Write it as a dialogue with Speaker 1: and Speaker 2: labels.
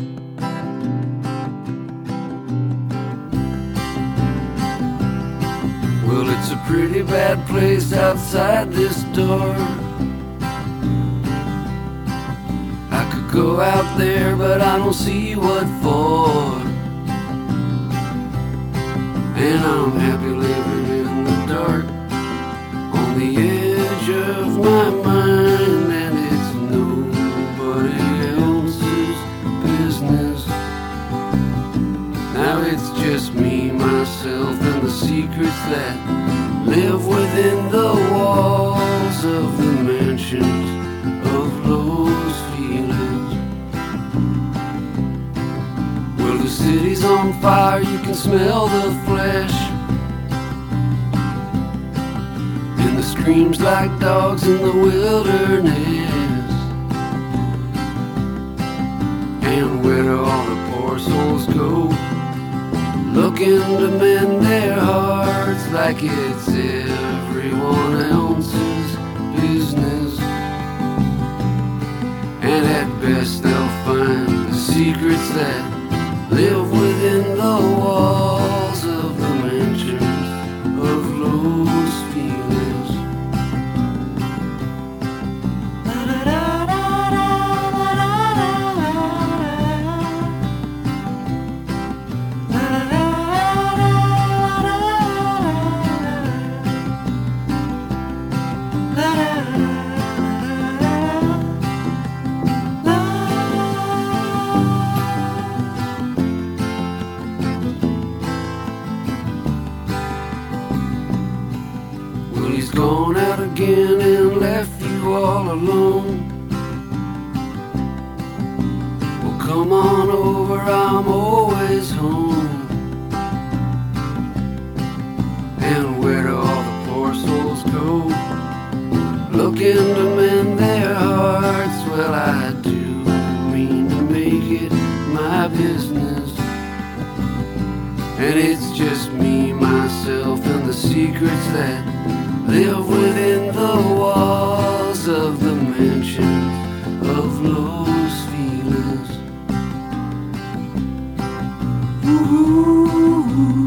Speaker 1: Well, it's a pretty bad place outside this door. I could go out there, but I don't see what for. And I'm happy living in the dark, on the edge of my mind, and it's nobody else's business. Now it's just me, myself, and the secrets that live within the walls of the mansions of those feelings. Well, the city's on fire, you can smell the flesh, and the screams like dogs in the wilderness. And where do all the poor souls go, looking to mend their hearts like it's everyone else's business? And at best they'll find the secrets that live within the walls of the mansions of those feelings. He's gone out again and left you all alone. Well, come on over, I'm always home. And where do all the poor souls go, looking to mend their hearts? Well, I do mean to make it my business. And it's just me, myself, and the secrets that live within the walls of the mansions of those feelings. Ooh.